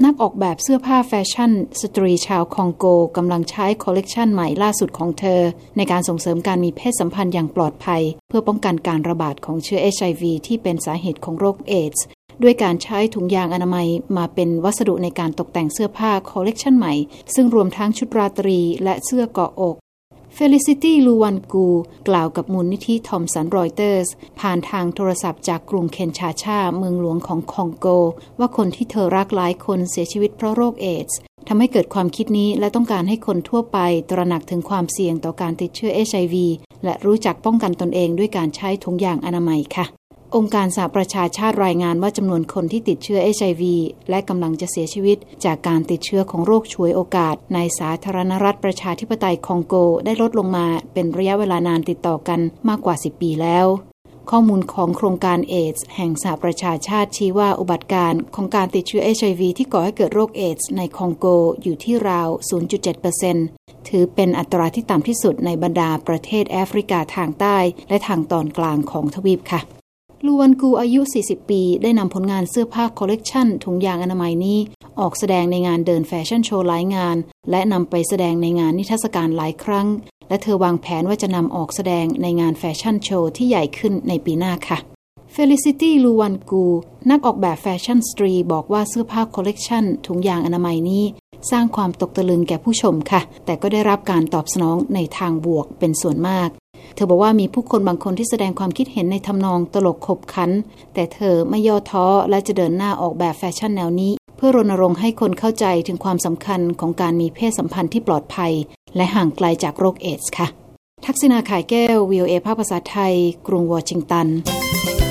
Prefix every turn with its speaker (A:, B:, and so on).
A: นักออกแบบเสื้อผ้าแฟชั่นสตรีชาวคองโกกำลังใช้คอลเลกชันใหม่ล่าสุดของเธอในการส่งเสริมการมีเพศสัมพันธ์อย่างปลอดภัยเพื่อป้องกันการระบาดของเชื้อ HIV ที่เป็นสาเหตุของโรคเอดส์ด้วยการใช้ถุงยางอนามัยมาเป็นวัสดุในการตกแต่งเสื้อผ้าคอลเลกชันใหม่ซึ่งรวมทั้งชุดราตรีและเสื้อเกาะอกFelicity Luwangu กล่าวกับมูลนิธิทอมสันรอยเตอร์สผ่านทางโทรศัพท์จากกรุงเคนชาชาเมืองหลวงของคองโกว่าคนที่เธอรักหลายคนเสียชีวิตเพราะโรคเอดส์ทำให้เกิดความคิดนี้และต้องการให้คนทั่วไปตระหนักถึงความเสี่ยงต่อการติดเชื้อ HIV และรู้จักป้องกันตนเองด้วยการใช้ถุงยางอนามัยค่ะองค์การสหประชาชาติรายงานว่าจำนวนคนที่ติดเชื้อ HIV และกำลังจะเสียชีวิตจากการติดเชื้อของโรคฉวยโอกาสในสาธารณรัฐประชาธิปไตยคองโกได้ลดลงมาเป็นระยะเวลานานติดต่อกันมากกว่า10 ปีแล้วข้อมูลของโครงการเอดส์แห่งสหประชาชาติชี้ว่าอุบัติการณ์ของการติดเชื้อ HIV ที่ก่อให้เกิดโรคเอดส์ในคองโกอยู่ที่ราว 0.7% ถือเป็นอัตราที่ต่ำที่สุดในบรรดาประเทศแอฟริกาทางใต้และทางตอนกลางของทวีปค่ะลูวันกูอายุ40 ปีได้นำผลงานเสื้อผ้าคอลเลกชันถุงยางอนามัยนี้ออกแสดงในงานเดินแฟชั่นโชว์หลายงานและนำไปแสดงในงานนิทรรศการหลายครั้งและเธอวางแผนว่าจะนำออกแสดงในงานแฟชั่นโชว์ที่ใหญ่ขึ้นในปีหน้าค่ะ Felicity Luwangu นักออกแบบแฟชั่นสตรีบอกว่าเสื้อผ้าคอลเลกชันถุงยางอนามัยนี้สร้างความตกตะลึงแก่ผู้ชมค่ะแต่ก็ได้รับการตอบสนองในทางบวกเป็นส่วนมากเธอบอกว่ามีผู้คนบางคนที่แสดงความคิดเห็นในทำนองตลกขบขันแต่เธอไม่ย่อท้อและจะเดินหน้าออกแบบแฟชั่นแนวนี้เพื่อรณรงค์ให้คนเข้าใจถึงความสำคัญของการมีเพศสัมพันธ์ที่ปลอดภัยและห่างไกลจากโรคเอดส์ค่ะทักษิณา ข่ายแก้ว VOA ภาคภาษาไทยกรุงวอชิงตัน